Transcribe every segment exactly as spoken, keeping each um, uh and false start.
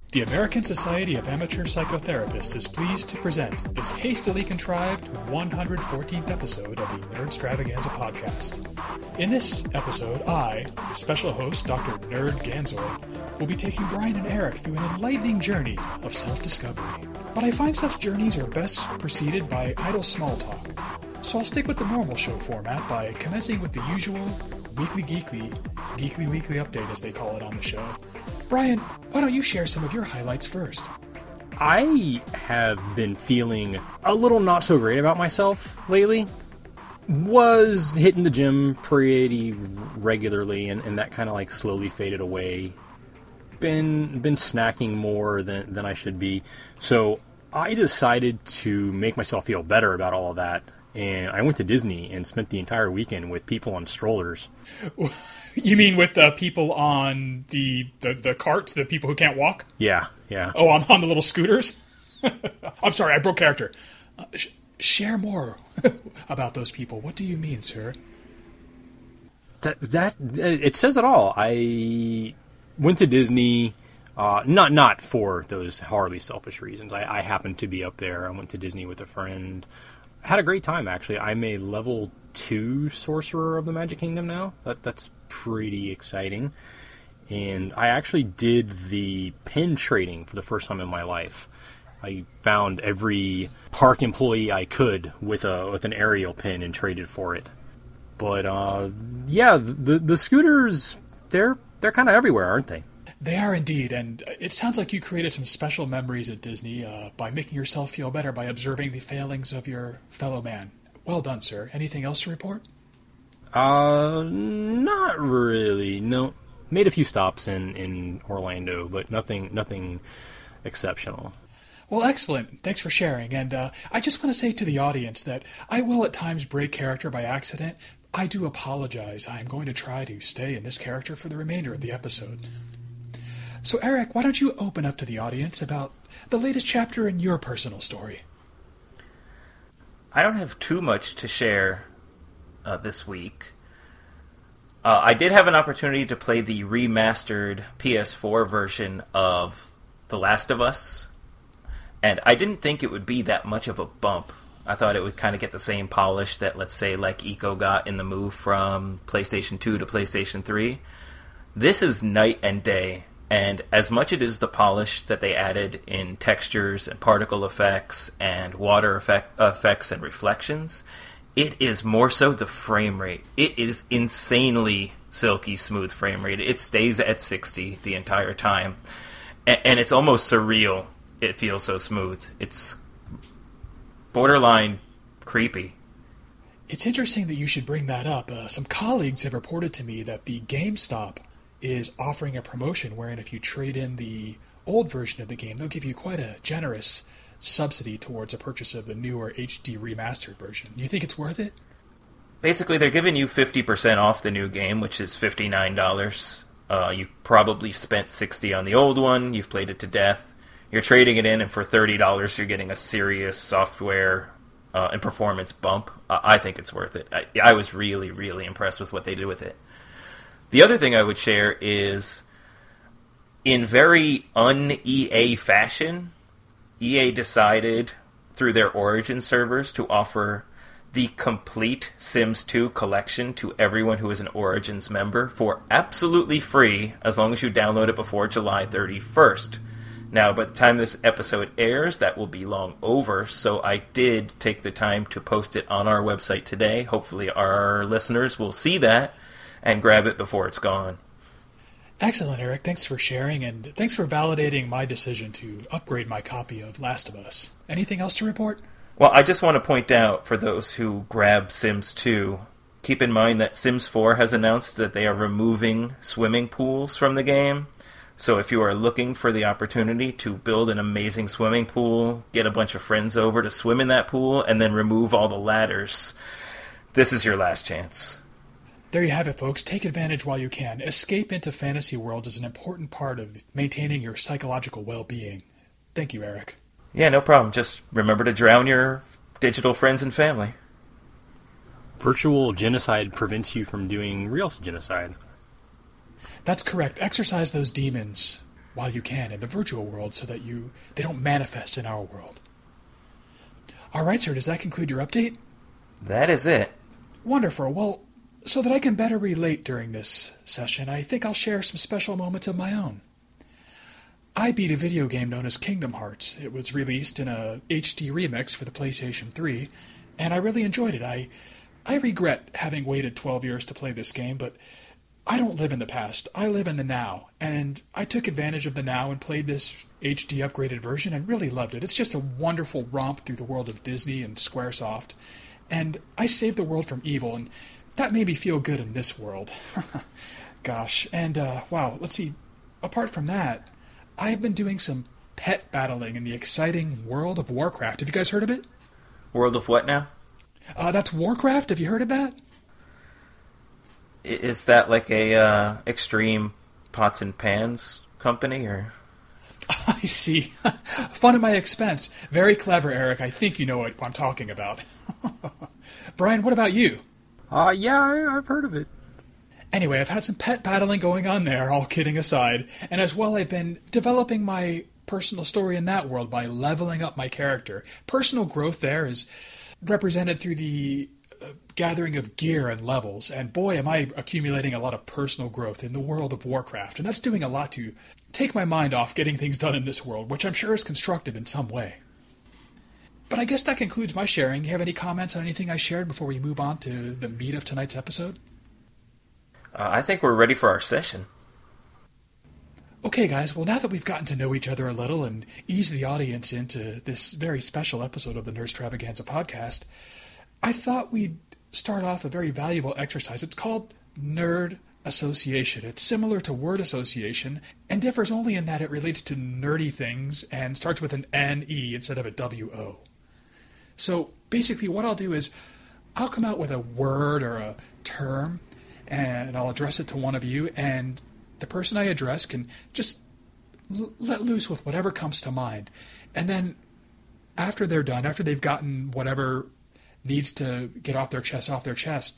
The American Society of Amateur Psychotherapists is pleased to present this hastily contrived one hundred fourteenth episode of the Nerdstravaganza podcast. In this episode, I, special host Doctor Nerd Ganzoid, will be taking Brian and Eric through an enlightening journey of self-discovery. But I find such journeys are best preceded by idle small talk, so I'll stick with the normal show format by commencing with the usual weekly geekly, geekly weekly update as they call it on the show. Brian, why don't you share some of your highlights first? I have been feeling a little not so great about myself lately. Was hitting the gym pretty regularly, and, and that kind of like slowly faded away. Been been snacking more than, than I should be. So I decided to make myself feel better about all of that. And I went to Disney and spent the entire weekend with people on strollers. You mean with the people on the, the, the carts, the people who can't walk? Yeah, yeah. Oh, on, on the little scooters? I'm sorry, I broke character. Uh, sh- share more about those people. What do you mean, sir? That that it says it all. I went to Disney, uh, not not for those horribly selfish reasons. I, I happened to be up there. I went to Disney with a friend. Had a great time, actually. I'm a level two sorcerer of the Magic Kingdom now. That That's pretty exciting. And I actually did the pin trading for the first time in my life. I found every park employee I could with a with an aerial pin and traded for it. But, uh, yeah, the the scooters, they're, they're kind of everywhere, aren't they? They are indeed, and it sounds like you created some special memories at Disney uh, by making yourself feel better by observing the failings of your fellow man. Well done, sir. Anything else to report? Uh, not really. No, made a few stops in, in Orlando, but nothing nothing exceptional. Well, excellent. Thanks for sharing. And uh, I just want to say to the audience that I will at times break character by accident. I do apologize. I'm going to try to stay in this character for the remainder of the episode. So, Eric, why don't you open up to the audience about the latest chapter in your personal story? I don't have too much to share uh, this week. Uh, I did have an opportunity to play the remastered P S four version of The Last of Us, and I didn't think it would be that much of a bump. I thought it would kind of get the same polish that, let's say, like Ico got in the move from PlayStation two to PlayStation three. This is night and day. And as much it is the polish that they added in textures and particle effects and water effect, effects and reflections, it is more so the frame rate. It is insanely silky smooth frame rate. It stays at sixty the entire time. And, and it's almost surreal. It feels so smooth. It's borderline creepy. It's interesting that you should bring that up. Uh, some colleagues have reported to me that the GameStop is offering a promotion wherein if you trade in the old version of the game, they'll give you quite a generous subsidy towards a purchase of the newer H D remastered version. Do you think it's worth it? Basically, they're giving you fifty percent off the new game, which is fifty-nine dollars. Uh, you probably spent sixty dollars on the old one. You've played it to death. You're trading it in, and for thirty dollars, you're getting a serious software uh, and performance bump. Uh, I think it's worth it. I, I was really, really impressed with what they did with it. The other thing I would share is, in very un-E A fashion, E A decided through their Origin servers to offer the complete Sims two collection to everyone who is an Origins member for absolutely free, as long as you download it before July thirty-first. Now, by the time this episode airs, that will be long over, so I did take the time to post it on our website today. Hopefully our listeners will see that and grab it before it's gone. Excellent, Eric. Thanks for sharing, and thanks for validating my decision to upgrade my copy of Last of Us. Anything else to report? Well, I just want to point out, for those who grab Sims two, keep in mind that Sims four has announced that they are removing swimming pools from the game. So if you are looking for the opportunity to build an amazing swimming pool, get a bunch of friends over to swim in that pool, and then remove all the ladders, this is your last chance. There you have it, folks. Take advantage while you can. Escape into fantasy world is an important part of maintaining your psychological well-being. Thank you, Eric. Yeah, no problem. Just remember to drown your digital friends and family. Virtual genocide prevents you from doing real genocide. That's correct. Exercise those demons while you can in the virtual world so that you they don't manifest in our world. All right, sir, does that conclude your update? That is it. Wonderful. Well, so that I can better relate during this session, I think I'll share some special moments of my own. I beat a video game known as Kingdom Hearts. It was released in a H D remix for the PlayStation three, and I really enjoyed it. I I regret having waited twelve years to play this game, but I don't live in the past. I live in the now, and I took advantage of the now and played this H D upgraded version and really loved it. It's just a wonderful romp through the world of Disney and Squaresoft, and I saved the world from evil, and that made me feel good in this world. Gosh, and uh, wow, let's see, apart from that, I've been doing some pet battling in the exciting World of Warcraft. Have you guys heard of it? World of what now? Uh, that's Warcraft. Have you heard of that? I- Is that like a uh, extreme pots and pans company, or? I see. Fun at my expense. Very clever, Eric. I think you know what I'm talking about. Brian, what about you? Uh, yeah, I, I've heard of it. Anyway, I've had some pet battling going on there, all kidding aside, and as well I've been developing my personal story in that world by leveling up my character. Personal growth there is represented through the uh, gathering of gear and levels, and boy am I accumulating a lot of personal growth in the World of Warcraft, and that's doing a lot to take my mind off getting things done in this world, which I'm sure is constructive in some way. But I guess that concludes my sharing. You have any comments on anything I shared before we move on to the meat of tonight's episode? Uh, I think we're ready for our session. Okay, guys, well, now that we've gotten to know each other a little and ease the audience into this very special episode of the Nerdstravaganza podcast, I thought we'd start off a very valuable exercise. It's called Nerd Association. It's similar to word association and differs only in that it relates to nerdy things and starts with an N E instead of a W O. So basically what I'll do is I'll come out with a word or a term and I'll address it to one of you, and the person I address can just l- let loose with whatever comes to mind. And then after they're done, after they've gotten whatever needs to get off their chest off their chest,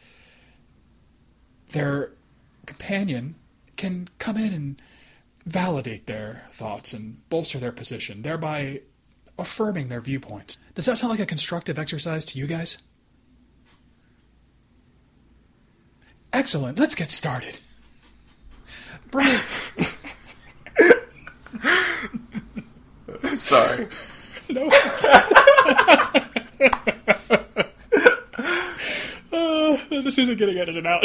their companion can come in and validate their thoughts and bolster their position, thereby affirming their viewpoints. Does that sound like a constructive exercise to you guys? Excellent. Let's get started. Brian. Sorry. No. uh, this isn't getting edited out.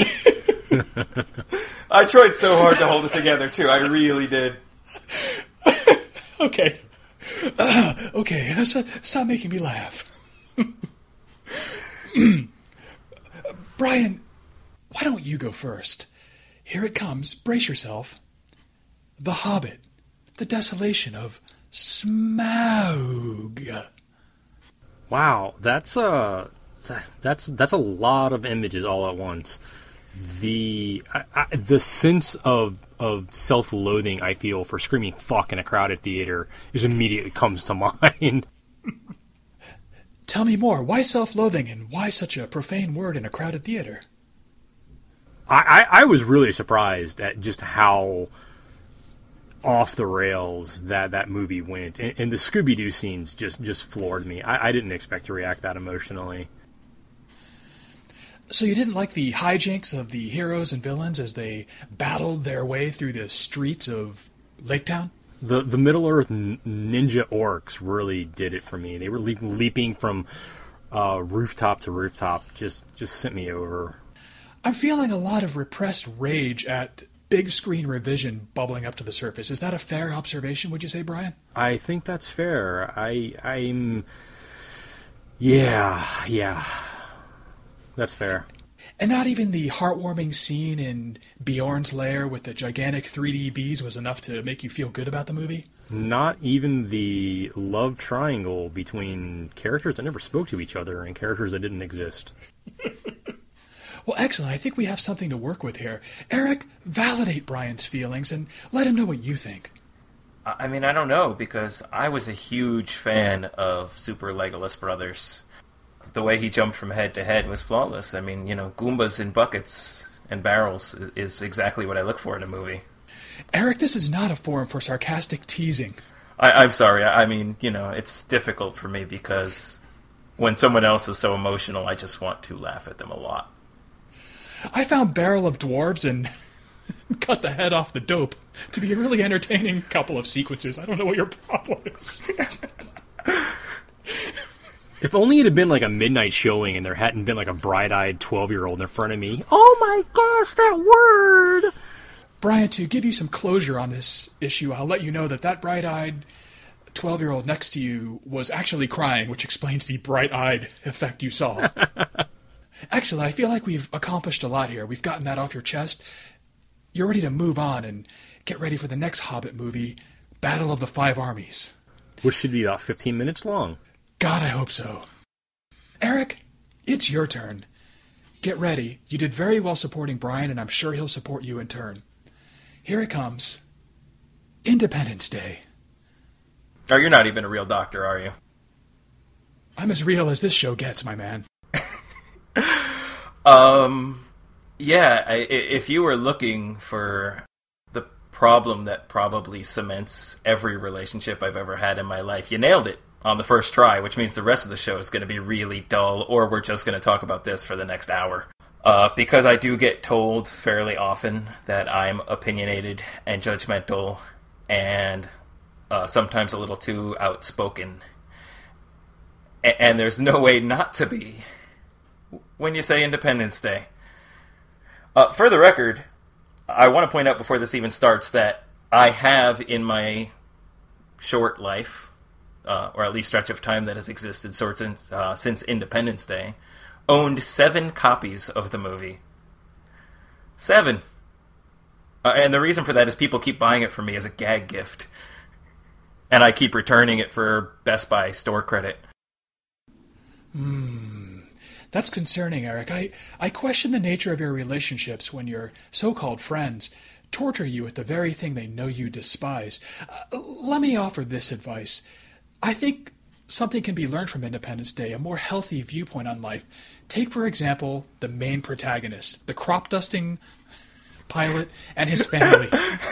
I tried so hard to hold it together, too. I really did. Okay. Uh, okay, stop, stop making me laugh. Brian, why don't you go first? Here it comes. Brace yourself. The Hobbit. The desolation of Smaug. Wow, that's a that's that's a lot of images all at once. The I, I, the sense of of self-loathing I feel for screaming "fuck" in a crowded theater is immediately comes to mind. Tell me more. Why self-loathing, and why such a profane word in a crowded theater? I, I, I was really surprised at just how off the rails that, that movie went. And, and the Scooby-Doo scenes just, just floored me. I, I didn't expect to react that emotionally. So you didn't like the hijinks of the heroes and villains as they battled their way through the streets of Lake Town? The the Middle-earth n- ninja orcs really did it for me. They were leap, leaping from uh, rooftop to rooftop. Just, just sent me over. I'm feeling a lot of repressed rage at big screen revision bubbling up to the surface. Is that a fair observation, would you say, Brian? I think that's fair. I, I'm... Yeah, yeah. That's fair. And not even the heartwarming scene in Bjorn's lair with the gigantic three D bees was enough to make you feel good about the movie? Not even the love triangle between characters that never spoke to each other and characters that didn't exist. Well, excellent. I think we have something to work with here. Eric, validate Brian's feelings and let him know what you think. I mean, I don't know, because I was a huge fan of Super Legolas Brothers. The way he jumped from head to head was flawless. I mean, you know, Goombas in buckets and barrels is, is exactly what I look for in a movie. Eric, this is not a forum for sarcastic teasing. I, I'm sorry. I, I mean, you know, it's difficult for me because when someone else is so emotional, I just want to laugh at them a lot. I found Barrel of Dwarves and cut the head off the dope to be a really entertaining couple of sequences. I don't know what your problem is. If only it had been like a midnight showing and there hadn't been like a bright-eyed twelve-year-old in front of me. Oh my gosh, that word! Brian, to give you some closure on this issue, I'll let you know that that bright-eyed twelve-year-old next to you was actually crying, which explains the bright-eyed effect you saw. Excellent. I feel like we've accomplished a lot here. We've gotten that off your chest. You're ready to move on and get ready for the next Hobbit movie, Battle of the Five Armies. Which should be about fifteen minutes long. God, I hope so. Eric, it's your turn. Get ready. You did very well supporting Brian, and I'm sure he'll support you in turn. Here it comes. Independence Day. Oh, you're not even a real doctor, are you? I'm as real as this show gets, my man. um, yeah, I, if you were looking for the problem that probably cements every relationship I've ever had in my life, you nailed it on the first try, which means the rest of the show is going to be really dull, or we're just going to talk about this for the next hour. Uh, because I do get told fairly often that I'm opinionated and judgmental and uh, sometimes a little too outspoken. A- and there's no way not to be when you say Independence Day. Uh, for the record, I want to point out before this even starts that I have in my short life, Uh, or at least stretch of time that has existed sort of, uh, since Independence Day, owned seven copies of the movie. Seven. Uh, and the reason for that is people keep buying it for me as a gag gift. And I keep returning it for Best Buy store credit. Hmm. That's concerning, Eric. I, I question the nature of your relationships when your so-called friends torture you with the very thing they know you despise. Uh, let me offer this advice. I think something can be learned from Independence Day, a more healthy viewpoint on life. Take, for example, the main protagonist, the crop-dusting pilot and his family.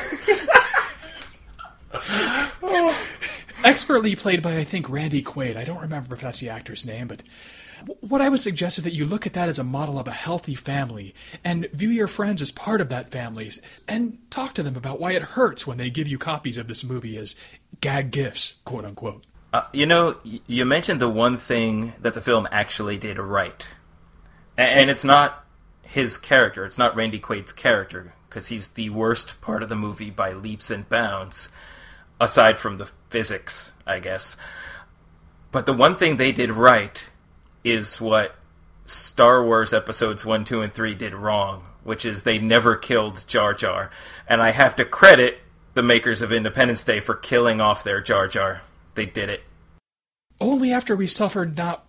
Expertly played by, I think, Randy Quaid. I don't remember if that's the actor's name, but what I would suggest is that you look at that as a model of a healthy family and view your friends as part of that family and talk to them about why it hurts when they give you copies of this movie as gag gifts, quote-unquote. Uh, you know, you mentioned the one thing that the film actually did right. And it's not his character. It's not Randy Quaid's character, because he's the worst part of the movie by leaps and bounds, aside from the physics, I guess. But the one thing they did right is what Star Wars Episodes one, two, and three did wrong, which is they never killed Jar Jar. And I have to credit the makers of Independence Day for killing off their Jar Jar. They did it. Only after we suffered not...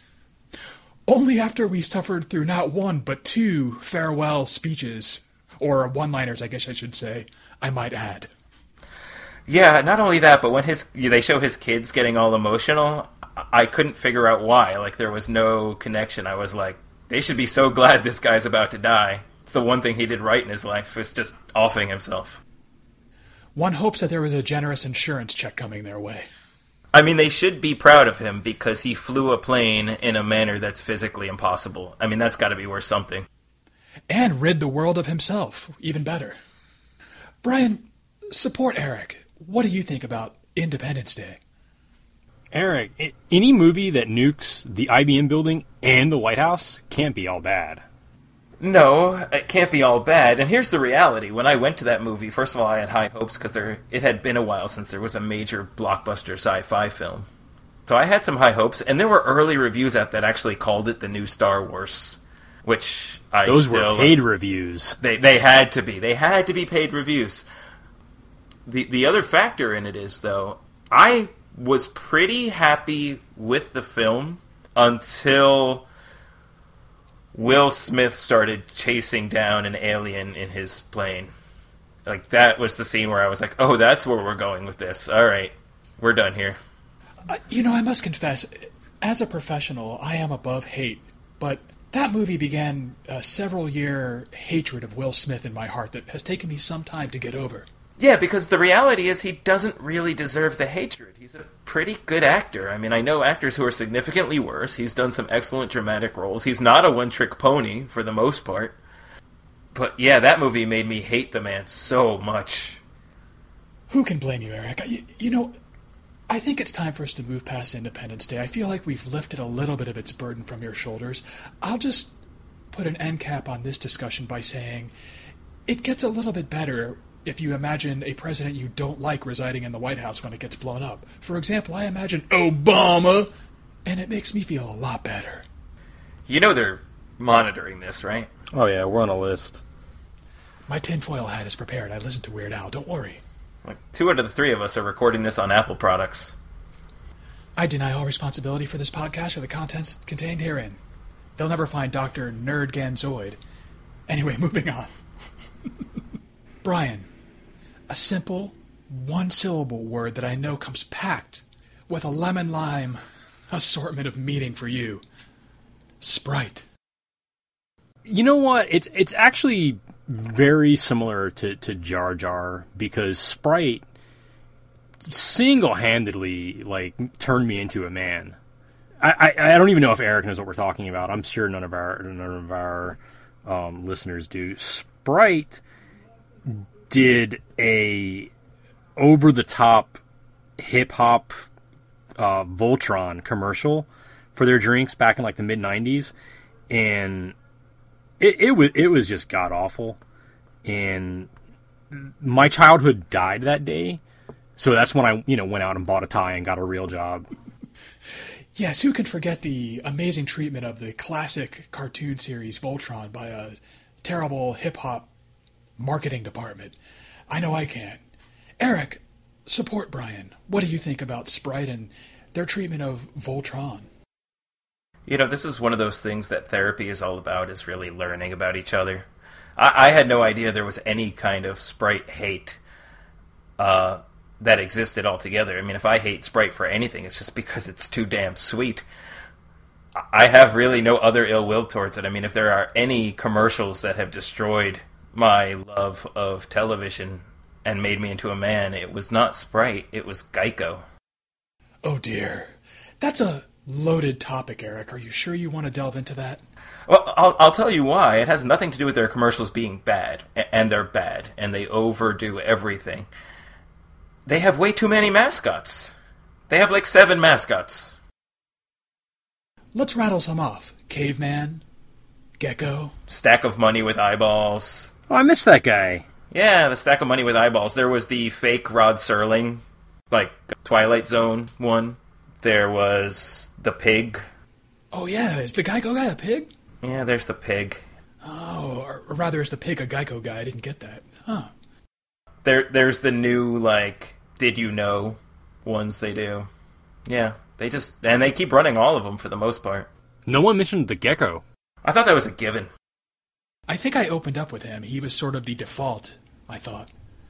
Only after we suffered through not one, but two farewell speeches. Or one-liners, I guess I should say, I might add. Yeah, not only that, but when his they show his kids getting all emotional, I couldn't figure out why. Like, there was no connection. I was like, they should be so glad this guy's about to die. It's the one thing he did right in his life, was just offing himself. One hopes that there was a generous insurance check coming their way. I mean, they should be proud of him because he flew a plane in a manner that's physically impossible. I mean, that's got to be worth something. And rid the world of himself. Even better. Brian, support Eric. What do you think about Independence Day? Eric, any movie that nukes the I B M building and the White House can't be all bad. No, it can't be all bad. And here's the reality. When I went to that movie, first of all, I had high hopes because there it had been a while since there was a major blockbuster sci-fi film. So I had some high hopes, and there were early reviews out that actually called it the new Star Wars, which I Those still... were paid reviews. They they had to be. They had to be paid reviews. The The other factor in it is, though, I was pretty happy with the film until Will Smith started chasing down an alien in his plane. Like, that was the scene where I was like, oh, that's where we're going with this. All right, we're done here. Uh, you know, I must confess, as a professional, I am above hate. But That movie began a several-year hatred of Will Smith in my heart that has taken me some time to get over. Yeah, because the reality is he doesn't really deserve the hatred. He's a pretty good actor. I mean, I know actors who are significantly worse. He's done some excellent dramatic roles. He's not a one-trick pony, for the most part. But yeah, that movie made me hate the man so much. Who can blame you, Eric? You, you know, I think it's time for us to move past Independence Day. I feel like we've lifted a little bit of its burden from your shoulders. I'll just put an end cap on this discussion by saying it gets a little bit better if you imagine a president you don't like residing in the White House when it gets blown up. For example, I imagine Obama, and it makes me feel a lot better. You know they're monitoring this, right? Oh yeah, we're on a list. My tinfoil hat is prepared. I listened to Weird Al. Don't worry. Like, two out of the three of us are recording this on Apple products. I deny all responsibility for this podcast or the contents contained herein. They'll never find Doctor Nerd Ganzoid. Anyway, moving on. Brian, a simple, one-syllable word that I know comes packed with a lemon-lime assortment of meaning for you. Sprite. You know what? It's it's actually very similar to, to Jar Jar, because Sprite single-handedly, like, turned me into a man. I, I, I don't even know if Eric knows what we're talking about. I'm sure none of our none of our um, listeners do. Sprite did a over-the-top hip-hop uh, Voltron commercial for their drinks back in like the mid nineties, and it, it was it was just god awful. And my childhood died that day, so that's when I you know went out and bought a tie and got a real job. Yes, who can forget the amazing treatment of the classic cartoon series Voltron by a terrible hip-hop marketing department? I know I can. Eric, support Brian. What do you think about Sprite and their treatment of Voltron? You know, this is one of those things that therapy is all about, is really learning about each other. I, I had no idea there was any kind of Sprite hate uh, that existed altogether. I mean, if I hate Sprite for anything, it's just because it's too damn sweet. I have really no other ill will towards it. I mean, if there are any commercials that have destroyed my love of television and made me into a man, it was not Sprite, it was Geico. Oh dear. That's a loaded topic, Eric. Are you sure you want to delve into that? Well, I'll, I'll tell you why. It has nothing to do with their commercials being bad, and they're bad, and they overdo everything. They have way too many mascots. They have like seven mascots. Let's rattle some off. Caveman, Gecko, Stack of money with eyeballs. Oh, I missed that guy. Yeah, the stack of money with eyeballs. There was the fake Rod Serling, like Twilight Zone one. There was the pig. Oh yeah, is the Geico guy a pig? Yeah, there's the pig. Oh, or, or rather is the pig a Geico guy? I didn't get that. Huh. There, There's the new, like, Did You Know ones they do. Yeah, they just... And they keep running all of them for the most part. No one mentioned the gecko. I thought that was a given. I think I opened up with him. He was sort of the default, I thought.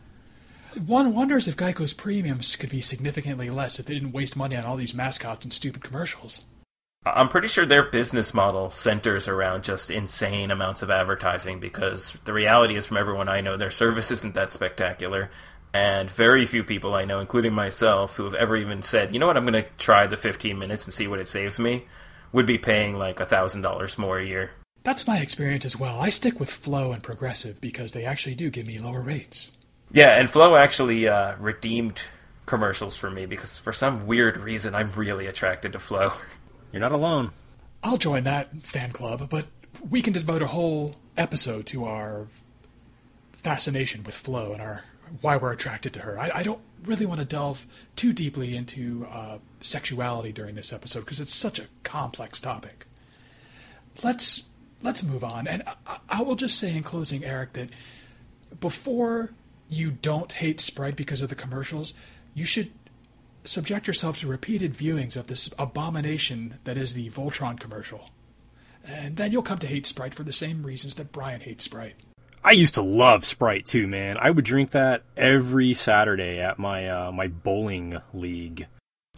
One wonders if Geico's premiums could be significantly less if they didn't waste money on all these mascots and stupid commercials. I'm pretty sure their business model centers around just insane amounts of advertising, because the reality is, from everyone I know, their service isn't that spectacular. And very few people I know, including myself, who have ever even said, you know what, I'm going to try the fifteen minutes and see what it saves me, would be paying like one thousand dollars more a year. That's my experience as well. I stick with Flow and Progressive because they actually do give me lower rates. Yeah, and Flow actually uh, redeemed commercials for me, because for some weird reason I'm really attracted to Flow. You're not alone. I'll join that fan club, but we can devote a whole episode to our fascination with Flo and our why we're attracted to her. I, I don't really want to delve too deeply into uh, sexuality during this episode because it's such a complex topic. Let's let's move on, and I, I will just say in closing, Eric, that before you don't hate Sprite because of the commercials, you should subject yourself to repeated viewings of this abomination that is the Voltron commercial. And then you'll come to hate Sprite for the same reasons that Brian hates Sprite. I used to love Sprite too, man. I would drink that every Saturday at my uh, my bowling league.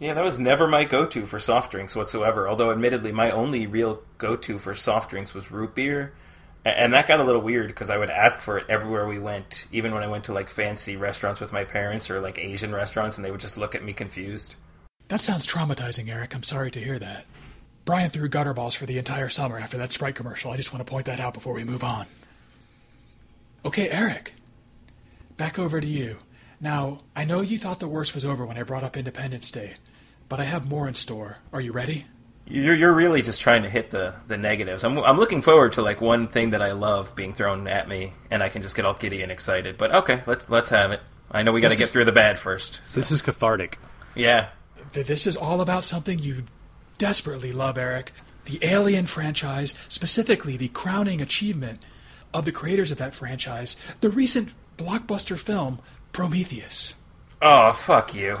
Yeah, that was never my go-to for soft drinks whatsoever, although admittedly my only real go-to for soft drinks was root beer. And that got a little weird because I would ask for it everywhere we went, even when I went to like fancy restaurants with my parents or like Asian restaurants, and they would just look at me confused. That sounds traumatizing, Eric. I'm sorry to hear that. Brian threw gutter balls for the entire summer after that Sprite commercial. I just want to point that out before we move on. Okay, Eric. Back over to you. Now, I know you thought the worst was over when I brought up Independence Day, but I have more in store. Are you ready? You're you're really just trying to hit the, the negatives. I'm I'm looking forward to like one thing that I love being thrown at me, and I can just get all giddy and excited. But okay, let's let's have it. I know we got to get through the bad first. So. This is cathartic. Yeah. This is all about something you desperately love, Eric. The Alien franchise, specifically the crowning achievement of the creators of that franchise, the recent blockbuster film Prometheus. Oh, fuck you.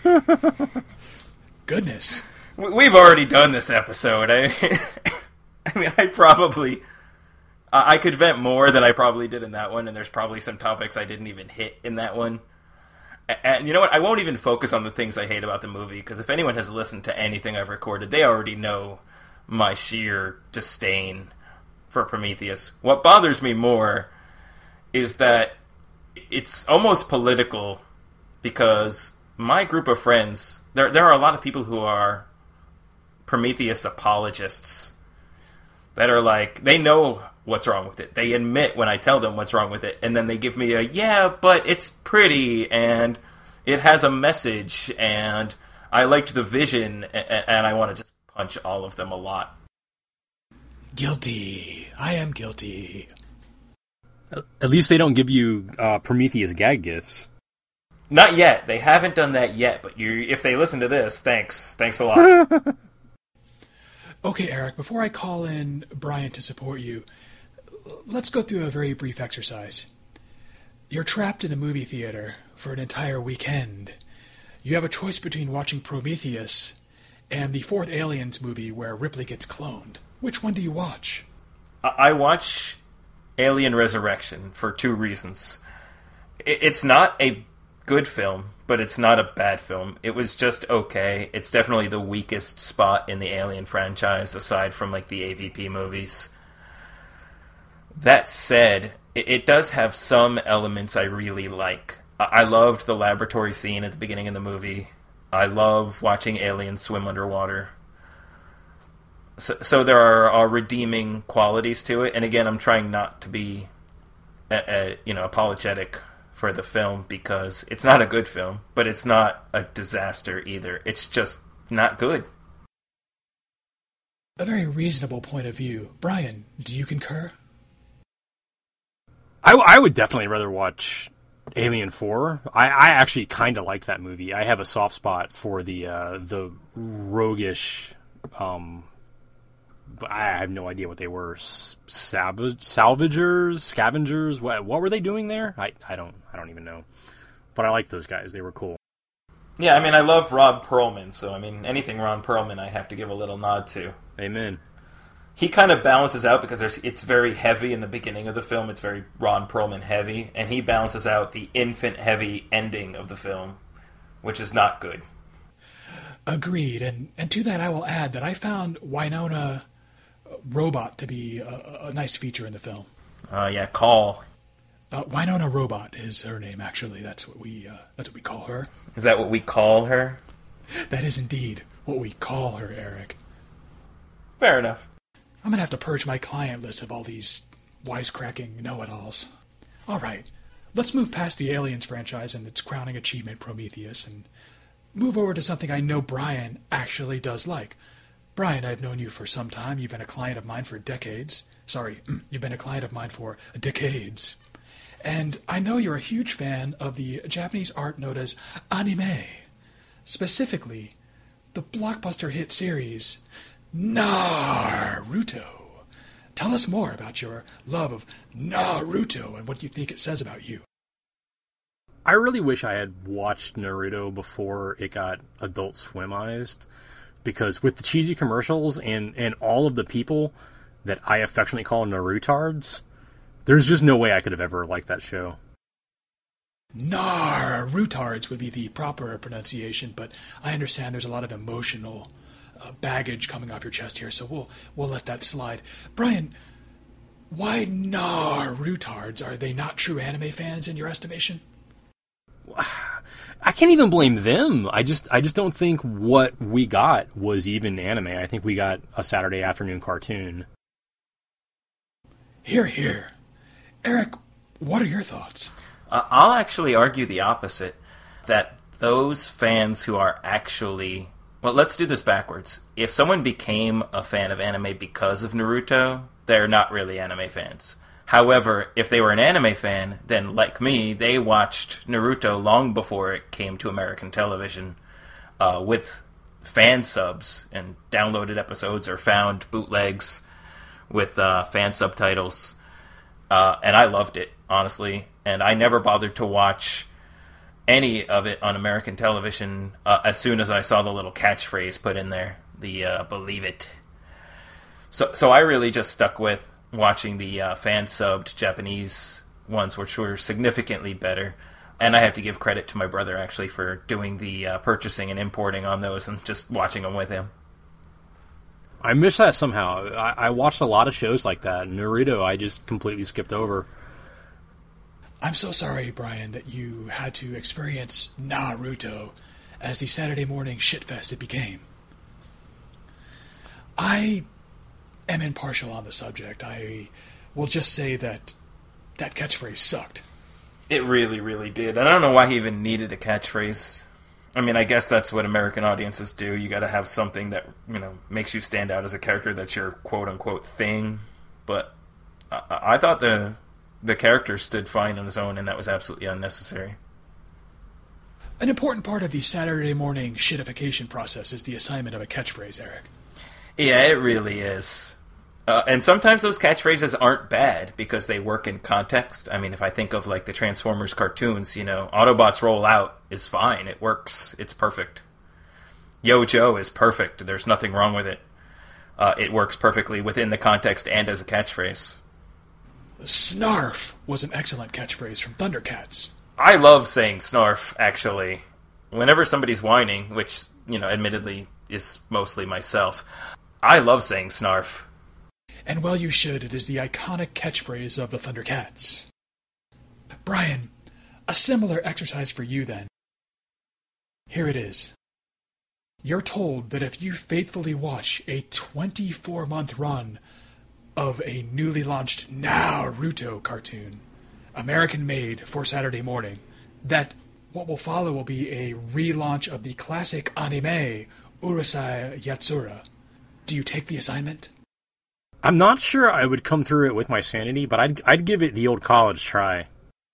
Goodness. We've already done this episode. I, I mean, I probably... I could vent more than I probably did in that one, and there's probably some topics I didn't even hit in that one. And you know what? I won't even focus on the things I hate about the movie, because if anyone has listened to anything I've recorded, they already know my sheer disdain for Prometheus. What bothers me more is that it's almost political, because my group of friends, there there are a lot of people who are Prometheus apologists that are like, they know what's wrong with it. They admit when I tell them what's wrong with it, and then they give me a, yeah, but it's pretty, and it has a message, and I liked the vision, and I want to just punch all of them a lot. Guilty. I am guilty. At least they don't give you uh, Prometheus gag gifts. Not yet. They haven't done that yet, but you, if they listen to this, thanks. Thanks a lot. Okay, Eric, before I call in Brian to support you, let's go through a very brief exercise. You're trapped in a movie theater for an entire weekend. You have a choice between watching Prometheus and the fourth Aliens movie where Ripley gets cloned. Which one do you watch? I watch Alien Resurrection for two reasons. It's not a good film, but it's not a bad film. It was just okay. It's definitely the weakest spot in the Alien franchise, aside from like the A V P movies. That said, it, it does have some elements I really like. I-, I loved the laboratory scene at the beginning of the movie. I love watching aliens swim underwater. So, so there are, are redeeming qualities to it. And again, I'm trying not to be, a, a, you know, apologetic for the film, because it's not a good film, but it's not a disaster either. It's just not good. A very reasonable point of view. Brian, do you concur? I, I would definitely rather watch Alien four. I, I actually kind of like that movie. I have a soft spot for the uh, the roguish... Um, I have no idea what they were. Salvage, salvagers, scavengers. What what were they doing there? I, I don't I don't even know. But I like those guys. They were cool. Yeah, I mean, I love Rob Perlman, so I mean, anything Ron Perlman, I have to give a little nod to. Amen. He kind of balances out because there's it's very heavy in the beginning of the film. It's very Ron Perlman heavy, and he balances out the infant heavy ending of the film, which is not good. Agreed, and and to that I will add that I found Winona Robot to be a, a nice feature in the film. Uh, yeah, Call. Uh, Winona Robot is her name. Actually, that's what we uh, that's what we call her. Is that what we call her? That is indeed what we call her, Eric. Fair enough. I'm gonna have to purge my client list of all these wisecracking know-it-alls. All right, let's move past the Aliens franchise and its crowning achievement, Prometheus, and move over to something I know Brian actually does like. Brian, I've known you for some time. You've been a client of mine for decades. Sorry, you've been a client of mine for decades. And I know you're a huge fan of the Japanese art known as anime. Specifically, the blockbuster hit series Naruto. Tell us more about your love of Naruto and what you think it says about you. I really wish I had watched Naruto before it got Adult Swimized. Because with the cheesy commercials and, and all of the people that I affectionately call Narutards, there's just no way I could have ever liked that show. Narutards would be the proper pronunciation, but I understand there's a lot of emotional uh, baggage coming off your chest here, so we'll we'll let that slide. Brian, why Narutards? Are they not true anime fans in your estimation? I can't even blame them. I just I just don't think what we got was even anime. I think we got a Saturday afternoon cartoon. Hear, hear. Eric, what are your thoughts? Uh, I'll actually argue the opposite, that those fans who are actually... Well, let's do this backwards. If someone became a fan of anime because of Naruto, they're not really anime fans. However, if they were an anime fan, then, like me, they watched Naruto long before it came to American television uh, with fan subs and downloaded episodes or found bootlegs with uh, fan subtitles. Uh, and I loved it, honestly. And I never bothered to watch any of it on American television uh, as soon as I saw the little catchphrase put in there, the uh, believe it. So so I really just stuck with watching the uh, fan-subbed Japanese ones, which were significantly better. And I have to give credit to my brother, actually, for doing the uh, purchasing and importing on those and just watching them with him. I miss that somehow. I, I watched a lot of shows like that. Naruto, I just completely skipped over. I'm so sorry, Brian, that you had to experience Naruto as the Saturday morning shitfest it became. I am impartial on the subject. I will just say that that catchphrase sucked. It really, really did. And I don't know why he even needed a catchphrase. I mean, I guess that's what American audiences do. You got to have something that, you know, makes you stand out as a character that's your quote-unquote thing. But I, I thought the the character stood fine on his own, and that was absolutely unnecessary. An important part of the Saturday morning shitification process is the assignment of a catchphrase, Eric. Yeah, it really is. Uh, and sometimes those catchphrases aren't bad because they work in context. I mean, if I think of, like, the Transformers cartoons, you know, Autobots roll out is fine. It works. It's perfect. Yo Joe is perfect. There's nothing wrong with it. Uh, it works perfectly within the context and as a catchphrase. Snarf was an excellent catchphrase from Thundercats. I love saying snarf, actually. Whenever somebody's whining, which, you know, admittedly is mostly myself, I love saying snarf. And well, you should. It is the iconic catchphrase of the Thundercats. Brian, a similar exercise for you, then. Here it is. You're told that if you faithfully watch a twenty-four month run of a newly launched Naruto cartoon, American-made for Saturday morning, that what will follow will be a relaunch of the classic anime Urusei Yatsura. Do you take the assignment? I'm not sure I would come through it with my sanity, but I'd I'd give it the old college try.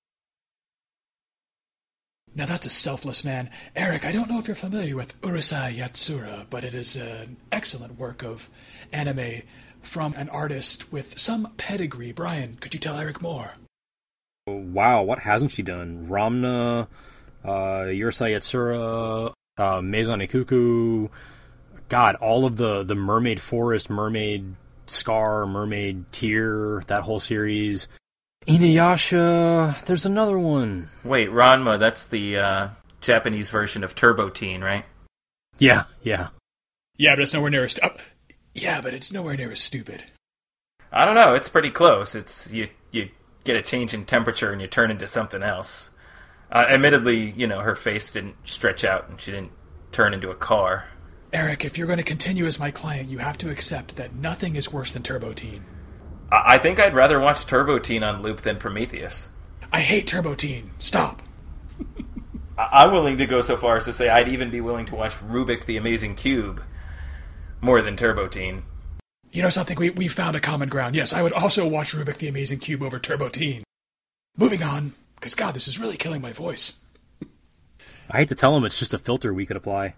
Now that's a selfless man. Eric, I don't know if you're familiar with Urusei Yatsura, but it is an excellent work of anime from an artist with some pedigree. Brian, could you tell Eric more? Wow, what hasn't she done? Ramna, uh, Urusei Yatsura, uh, Maison Ikuku, God, all of the, the Mermaid Forest, Mermaid Scar, Mermaid Tear, that whole series. Inuyasha, there's another one. Wait, Ranma, that's the uh, Japanese version of Turbo Teen, right? Yeah, yeah. Yeah, but it's nowhere near as... Stu- yeah, but it's nowhere near as stupid. I don't know, it's pretty close. It's you you get a change in temperature and you turn into something else. Uh, admittedly, you know, her face didn't stretch out and she didn't turn into a car. Eric, if you're going to continue as my client, you have to accept that nothing is worse than Turbo Teen. I, I think I'd rather watch Turbo Teen on loop than Prometheus. I hate Turbo Teen. Stop. I- I'm willing to go so far as to say I'd even be willing to watch Rubik the Amazing Cube more than Turbo Teen. You know something? We we found a common ground. Yes, I would also watch Rubik the Amazing Cube over Turbo Teen. Moving on, because God, this is really killing my voice. I hate to tell him it's just a filter we could apply.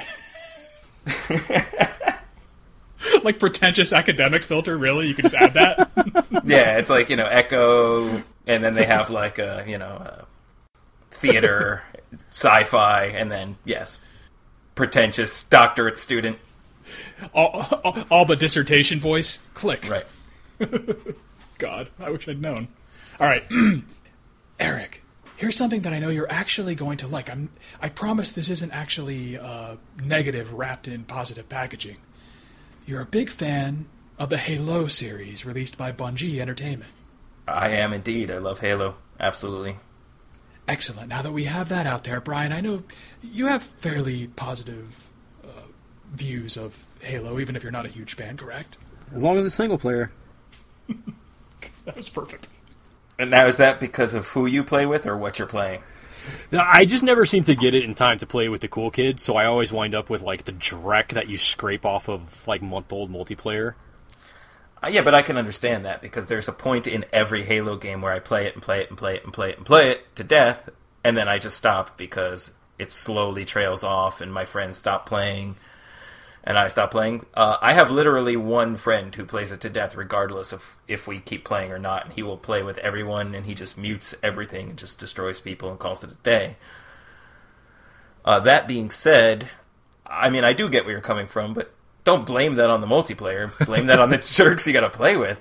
Like pretentious academic filter, really? You could just add that? Yeah, it's like, you know, Echo, and then they have like a, you know, a theater, sci-fi, and then, yes, pretentious doctorate student. All, all, all but dissertation voice. Click. Right. God, I wish I'd known. All right. Eric, here's something that I know you're actually going to like. I'm, I promise this isn't actually uh, negative wrapped in positive packaging. You're a big fan of the Halo series released by Bungie Entertainment. I am indeed. I love Halo. Absolutely. Excellent. Now that we have that out there, Brian, I know you have fairly positive uh, views of Halo, even if you're not a huge fan, correct? As long as it's single player. That was perfect. And now, is that because of who you play with or what you're playing? I just never seem to get it in time to play with the cool kids, so I always wind up with like the dreck that you scrape off of like month-old multiplayer. Uh, yeah, but I can understand that, because there's a point in every Halo game where I play it and play it and play it and play it and play it to death, and then I just stop because it slowly trails off and my friends stop playing and I stop playing. Uh, I have literally one friend who plays it to death regardless of if we keep playing or not, and he will play with everyone and he just mutes everything and just destroys people and calls it a day. Uh, that being said, I mean, I do get where you're coming from, but don't blame that on the multiplayer. Blame that on the jerks you gotta play with.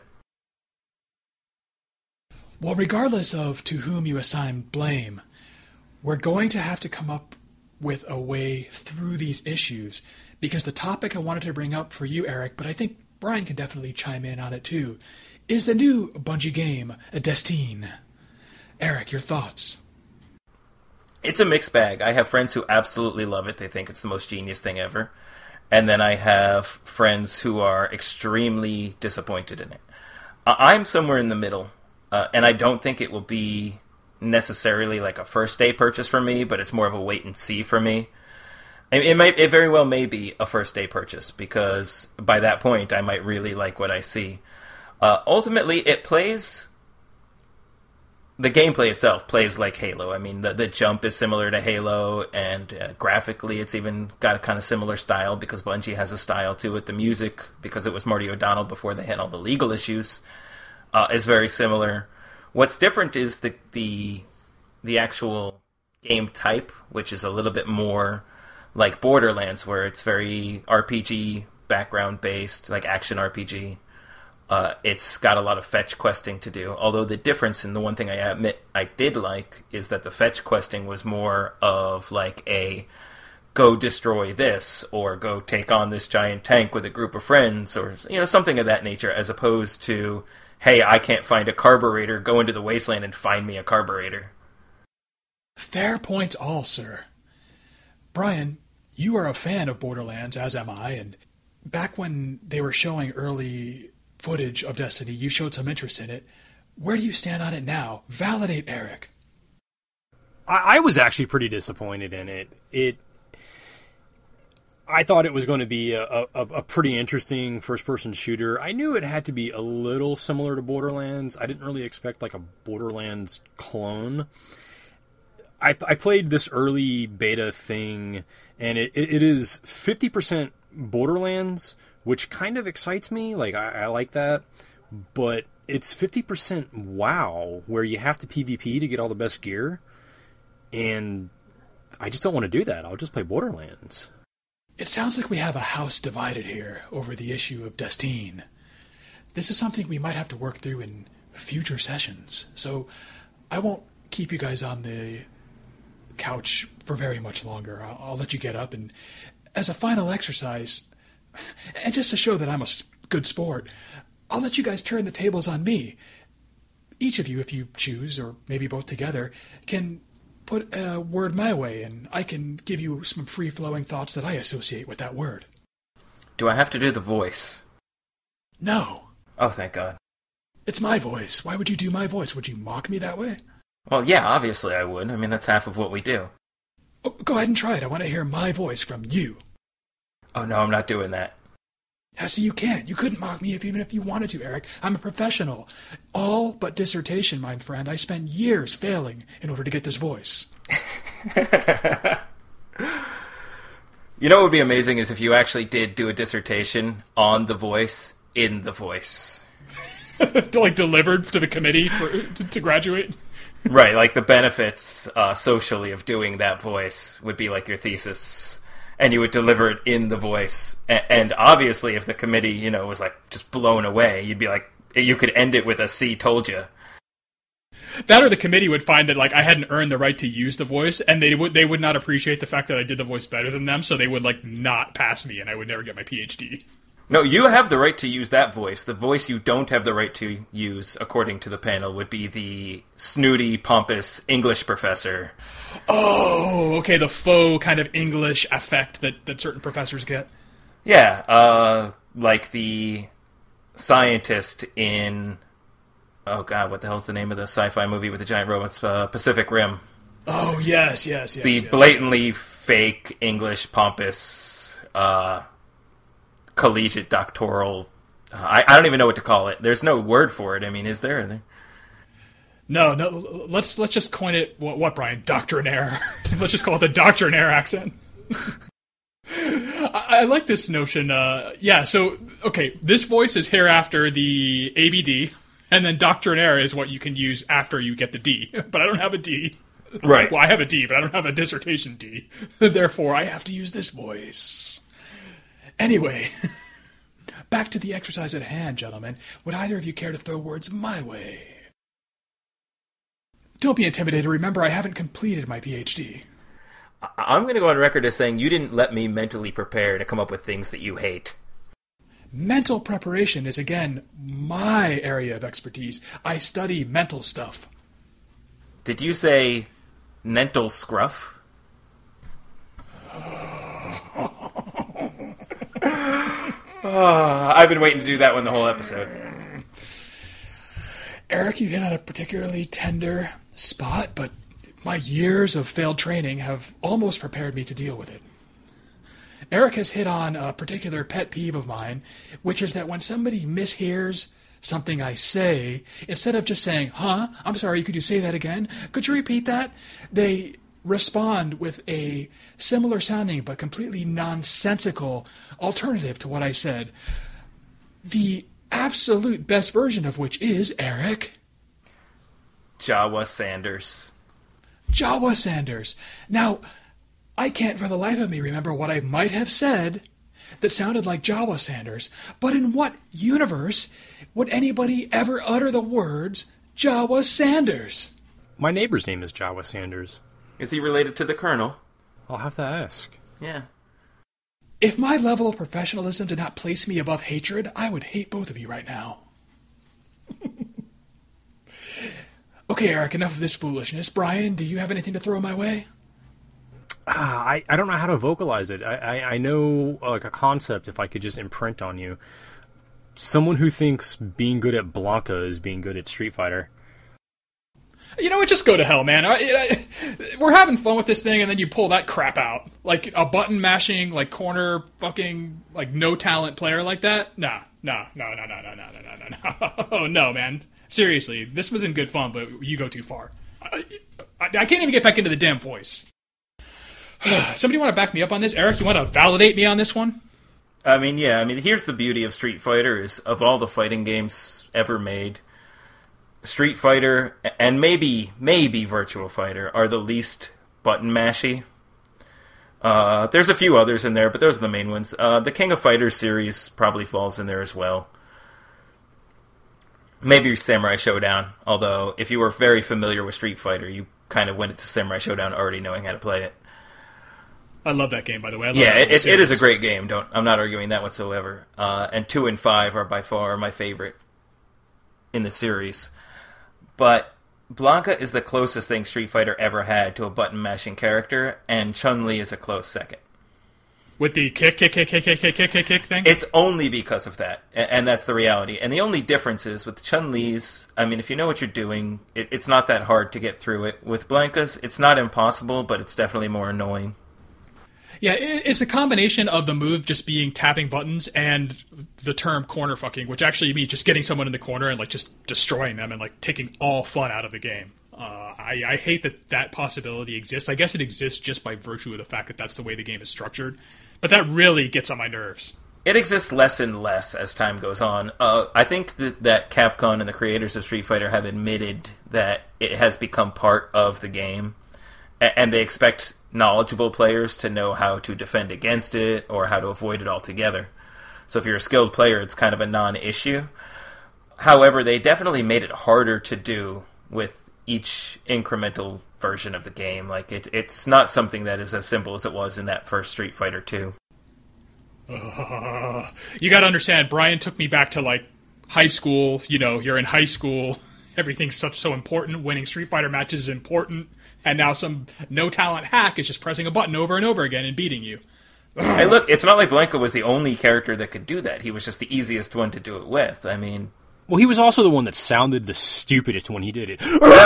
Well, regardless of to whom you assign blame, we're going to have to come up with a way through these issues, because the topic I wanted to bring up for you, Eric, but I think Brian can definitely chime in on it too, is the new Bungie game, Destiny. Eric, your thoughts? It's a mixed bag. I have friends who absolutely love it. They think it's the most genius thing ever. And then I have friends who are extremely disappointed in it. Uh, I'm somewhere in the middle, uh, and I don't think it will be necessarily like a first day purchase for me, but it's more of a wait and see for me. It, it might, it very well may be a first day purchase, because by that point I might really like what I see. Uh, ultimately, it plays. The gameplay itself plays like Halo. I mean, the the jump is similar to Halo, and uh, graphically it's even got a kind of similar style, because Bungie has a style to it. The music, because it was Marty O'Donnell before they had all the legal issues, uh, is very similar. What's different is the, the the actual game type, which is a little bit more like Borderlands, where it's very R P G background based, like action R P G. Uh, it's got a lot of fetch questing to do, although the difference, and the one thing I admit I did like, is that the fetch questing was more of like a go destroy this, or go take on this giant tank with a group of friends, or you know, something of that nature, as opposed to, hey, I can't find a carburetor, go into the wasteland and find me a carburetor. Fair points all, sir. Brian, you are a fan of Borderlands, as am I, and back when they were showing early footage of Destiny, you showed some interest in it. Where do you stand on it now? Validate Eric. I, I was actually pretty disappointed in it. It, I thought it was going to be a, a, a pretty interesting first-person shooter. I knew it had to be a little similar to Borderlands. I didn't really expect like a Borderlands clone. I, I played this early beta thing, and it, it, it is fifty percent Borderlands, which kind of excites me. Like, I, I like that. But it's fifty percent WoW, where you have to PvP to get all the best gear. And I just don't want to do that. I'll just play Borderlands. It sounds like we have a house divided here over the issue of Destiny. This is something we might have to work through in future sessions. So I won't keep you guys on the couch for very much longer. I'll, I'll let you get up, and as a final exercise, and just to show that I'm a good sport, I'll let you guys turn the tables on me. Each of you, if you choose, or maybe both together, can put a word my way, and I can give you some free-flowing thoughts that I associate with that word. Do I have to do the voice? No. Oh, thank God. It's my voice. Why would you do my voice? Would you mock me that way? Well, yeah, obviously I would. I mean, that's half of what we do. Oh, go ahead and try it. I want to hear my voice from you. Oh, no, I'm not doing that. Yeah, see, you can't. You couldn't mock me if, even if you wanted to, Eric. I'm a professional. All but dissertation, my friend. I spent years failing in order to get this voice. You know what would be amazing is if you actually did do a dissertation on the voice, in the voice. Like delivered to the committee for, to, to graduate? Right, like the benefits uh, socially of doing that voice would be like your thesis, and you would deliver it in the voice. A- and obviously, if the committee, you know, was like just blown away, you'd be like, you could end it with a "see, told you." That or the committee would find that like I hadn't earned the right to use the voice, and they would they would not appreciate the fact that I did the voice better than them, so they would like not pass me, and I would never get my P H D. No, you have the right to use that voice. The voice you don't have the right to use, according to the panel, would be the snooty, pompous English professor. Oh, okay, the faux kind of English effect that, that certain professors get. Yeah, uh, like the scientist in... Oh, God, what the hell's the name of the sci-fi movie with the giant robots? Uh, Pacific Rim. Oh, yes, yes, yes. The yes, blatantly yes. fake English, pompous... Uh, collegiate doctoral uh, I, I don't even know what to call it. There's no word for it. I mean, is there? there? No, no. Let's let's just coin it. What, what Brian? Doctrinaire. Let's just call it the doctrinaire accent. I, I like this notion. Uh, yeah. So okay, this voice is hereafter the A B D, and then doctrinaire is what you can use after you get the D. But I don't have a D. Right. Well, I have a D, but I don't have a dissertation D. Therefore, I have to use this voice. Anyway, back to the exercise at hand, gentlemen. Would either of you care to throw words my way? Don't be intimidated. Remember, I haven't completed my P H D. I'm going to go on record as saying you didn't let me mentally prepare to come up with things that you hate. Mental preparation is, again, my area of expertise. I study mental stuff. Did you say mental scruff? Oh, I've been waiting to do that one the whole episode. Eric, you hit on a particularly tender spot, but my years of failed training have almost prepared me to deal with it. Eric has hit on a particular pet peeve of mine, which is that when somebody mishears something I say, instead of just saying, huh, I'm sorry, could you say that again? Could you repeat that? They respond with a similar sounding but completely nonsensical alternative to what I said. The absolute best version of which is, Eric, Jawa Sanders. Jawa Sanders. Now, I can't for the life of me remember what I might have said that sounded like Jawa Sanders, but in what universe would anybody ever utter the words Jawa Sanders? My neighbor's name is Jawa Sanders. Is he related to the Colonel? I'll have to ask. Yeah. If my level of professionalism did not place me above hatred, I would hate both of you right now. Okay, Eric, enough of this foolishness. Brian, do you have anything to throw my way? Uh, I, I don't know how to vocalize it. I, I, I know uh, like a concept if I could just imprint on you. Someone who thinks being good at Blanca is being good at Street Fighter. You know what? Just go to hell, man. I, I, we're having fun with this thing, and then you pull that crap out. Like a button-mashing, like, corner fucking, like, no-talent player like that? Nah. No, no, no, no, no, no, no, no, no. Oh, no, man. Seriously, this was in good fun, but you go too far. I, I, I can't even get back into the damn voice. Somebody want to back me up on this? Eric, you want to validate me on this one? I mean, yeah. I mean, here's the beauty of Street Fighter is, of all the fighting games ever made, Street Fighter and maybe maybe Virtua Fighter are the least button mashy. Uh, there's a few others in there, but those are the main ones. Uh, the King of Fighters series probably falls in there as well. Maybe Samurai Showdown, although if you were very familiar with Street Fighter, you kind of went into Samurai Showdown already knowing how to play it. I love that game, by the way. I love yeah, it, it, it is a great game. Don't I'm not arguing that whatsoever. Uh, and two and five are by far my favorite in the series. But Blanca is the closest thing Street Fighter ever had to a button-mashing character, and Chun-Li is a close second. With the kick, kick, kick, kick, kick, kick, kick, kick, kick thing? It's only because of that, and that's the reality. And the only difference is with Chun-Li's, I mean, if you know what you're doing, it, it's not that hard to get through it. With Blanca's, it's not impossible, but it's definitely more annoying. Yeah, it's a combination of the move just being tapping buttons and the term corner fucking, which actually means just getting someone in the corner and like just destroying them and like taking all fun out of the game. Uh, I, I hate that that possibility exists. I guess it exists just by virtue of the fact that that's the way the game is structured. But that really gets on my nerves. It exists less and less as time goes on. Uh, I think that, that Capcom and the creators of Street Fighter have admitted that it has become part of the game, and they expect knowledgeable players to know how to defend against it or how to avoid it altogether. So if you're a skilled player, it's kind of a non-issue. However, they definitely made it harder to do with each incremental version of the game. Like it, it's not something that is as simple as it was in that first Street Fighter two. Uh, you got to understand, Brian took me back to like high school. You know, you're in high school. Everything's such so important. Winning Street Fighter matches is important. And now some no-talent hack is just pressing a button over and over again and beating you. Hey, look, it's not like Blanka was the only character that could do that. He was just the easiest one to do it with. I mean... Well, he was also the one that sounded the stupidest when he did it.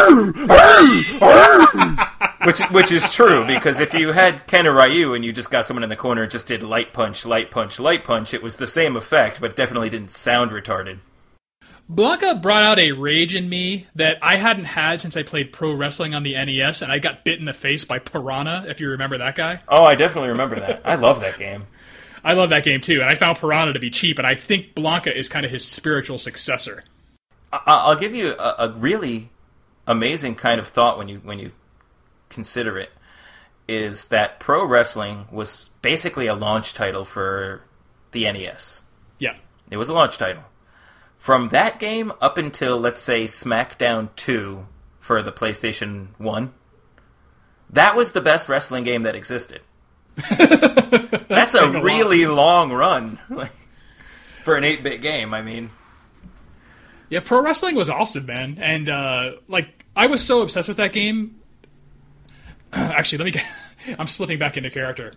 which which is true, because if you had Ken or Ryu and you just got someone in the corner and just did light punch, light punch, light punch, it was the same effect, but it definitely didn't sound retarded. Blanka brought out a rage in me that I hadn't had since I played pro wrestling on the N E S, and I got bit in the face by Piranha, if you remember that guy. Oh, I definitely remember that. I love that game. I love that game, too, and I found Piranha to be cheap, and I think Blanka is kind of his spiritual successor. I- I'll give you a, a really amazing kind of thought when you when you consider it, is that pro wrestling was basically a launch title for the N E S. Yeah. It was a launch title. From that game up until, let's say, SmackDown two for the PlayStation one, that was the best wrestling game that existed. That's, That's a really long run for an eight-bit game, I mean. Yeah, pro wrestling was awesome, man. And, uh, like, I was so obsessed with that game. Actually, let me get... I'm slipping back into character.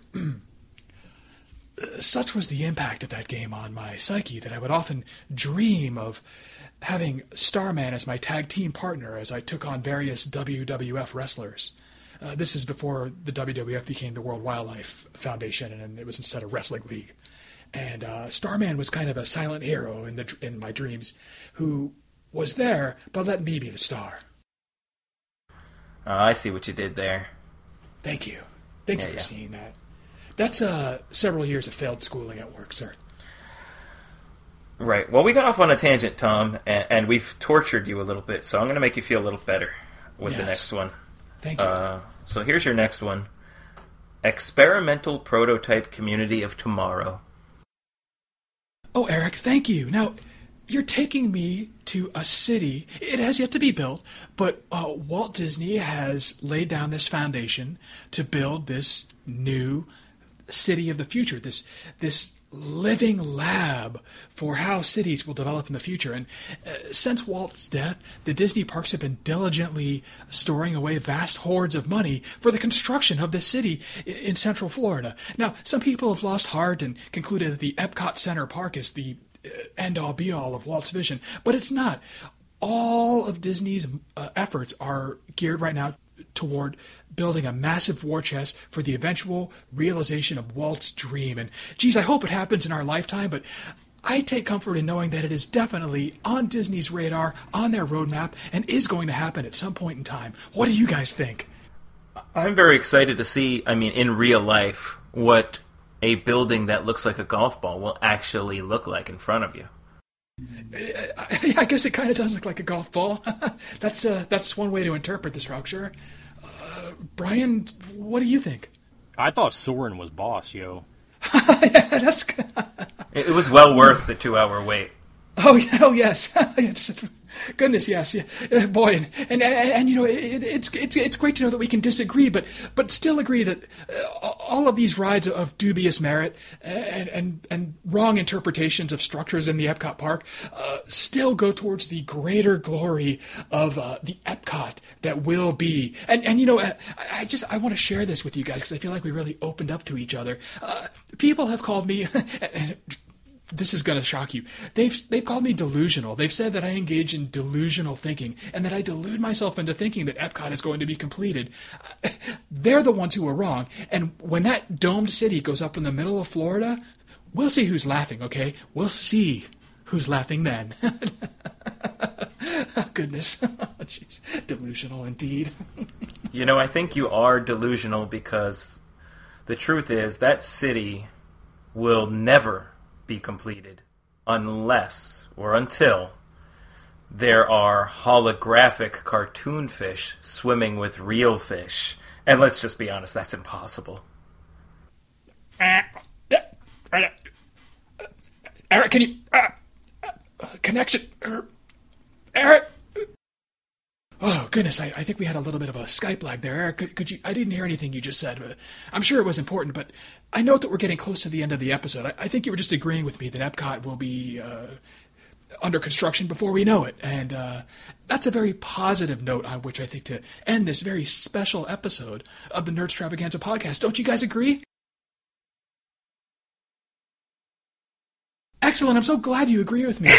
Such was the impact of that game on my psyche that I would often dream of having Starman as my tag team partner as I took on various W W F wrestlers. Uh, this is before the W W F became the World Wildlife Foundation, and it was instead a wrestling league. And uh, Starman was kind of a silent hero in the in my dreams, who was there, but let me be the star. Oh, I see what you did there. Thank you. Thank yeah, you for yeah. seeing that. That's uh, several years of failed schooling at work, sir. Right. Well, we got off on a tangent, Tom, and, and we've tortured you a little bit, so I'm going to make you feel a little better with yes. the next one. Thank you. Uh, so here's your next one. Experimental Prototype Community of Tomorrow. Oh, Eric, thank you. Now, you're taking me to a city. It has yet to be built, but uh, Walt Disney has laid down this foundation to build this new city of the future, this this living lab for how cities will develop in the future. And uh, since Walt's death, the Disney parks have been diligently storing away vast hordes of money for the construction of this city in, in Central Florida. Now, some people have lost heart and concluded that the Epcot Center Park is the uh, end-all be-all of Walt's vision, but it's not. All of Disney's uh, efforts are geared right now toward building a massive war chest for the eventual realization of Walt's dream. And, geez, I hope it happens in our lifetime, but I take comfort in knowing that it is definitely on Disney's radar, on their roadmap, and is going to happen at some point in time. What do you guys think? I'm very excited to see, I mean, in real life, what a building that looks like a golf ball will actually look like in front of you. I, I guess it kind of does look like a golf ball. that's uh, that's one way to interpret this rupture. Uh, Brian, what do you think? I thought Soren was boss, yo. yeah, that's. It was well worth the two-hour wait. Oh, oh yes, it's, goodness, yes, yeah. Uh, boy, and, and and, and you know, it, it's it's it's great to know that we can disagree, but but still agree that uh, all of these rides of dubious merit and and and wrong interpretations of structures in the Epcot park uh, still go towards the greater glory of uh, the Epcot that will be. And and you know, I, I just I want to share this with you guys because I feel like we really opened up to each other. Uh, people have called me. And, this is going to shock you. They've they've called me delusional. They've said that I engage in delusional thinking and that I delude myself into thinking that Epcot is going to be completed. They're the ones who are wrong. And when that domed city goes up in the middle of Florida, we'll see who's laughing, okay? We'll see who's laughing then. Oh, goodness. Jeez. Delusional indeed. You know, I think you are delusional because the truth is that city will never be completed unless or until there are holographic cartoon fish swimming with real fish. And let's just be honest, that's impossible. Uh, uh, Eric, can you... Uh, uh, connection... Uh, Eric... Oh, goodness, I, I think we had a little bit of a Skype lag there. Eric, could, could you? I didn't hear anything you just said. But I'm sure it was important, but I note that we're getting close to the end of the episode. I, I think you were just agreeing with me that Epcot will be uh, under construction before we know it. And uh, that's a very positive note on which I think to end this very special episode of the Nerdstravaganza podcast. Don't you guys agree? Excellent. I'm so glad you agree with me.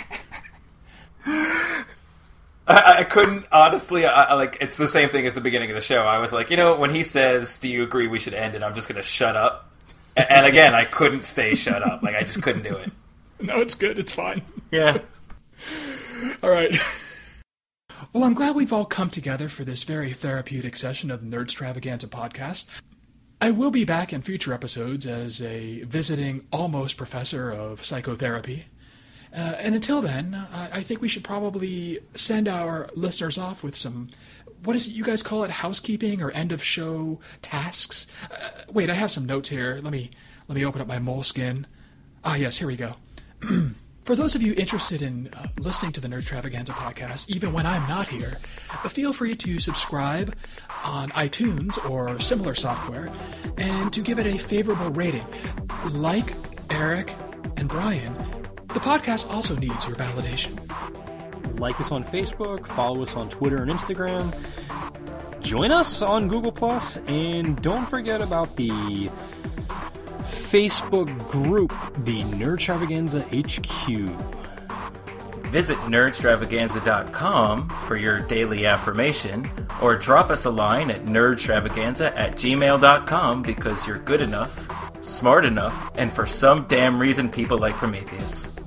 I, I couldn't, honestly, I, I, like, it's the same thing as the beginning of the show. I was like, you know, when he says, do you agree we should end it, I'm just going to shut up. And, and again, I couldn't stay shut up. Like, I just couldn't do it. No, it's good. It's fine. Yeah. All right. Well, I'm glad we've all come together for this very therapeutic session of the Nerdstravaganza podcast. I will be back in future episodes as a visiting almost professor of psychotherapy. Uh, and until then, uh, I think we should probably send our listeners off with some, what is it you guys call it, housekeeping or end of show tasks? Uh, wait, I have some notes here. Let me let me open up my Moleskine. Ah, yes, here we go. For those of you interested in uh, listening to the Nerdstravaganza podcast, even when I'm not here, feel free to subscribe on iTunes or similar software and to give it a favorable rating. Like Eric and Brian, the podcast also needs your validation. Like us on Facebook, follow us on Twitter and Instagram, join us on Google Plus, and don't forget about the Facebook group, the Nerdstravaganza H Q. Visit nerdstravaganza dot com for your daily affirmation, or drop us a line at nerdstravaganza at gmail dot com because you're good enough, smart enough, and for some damn reason people like Prometheus.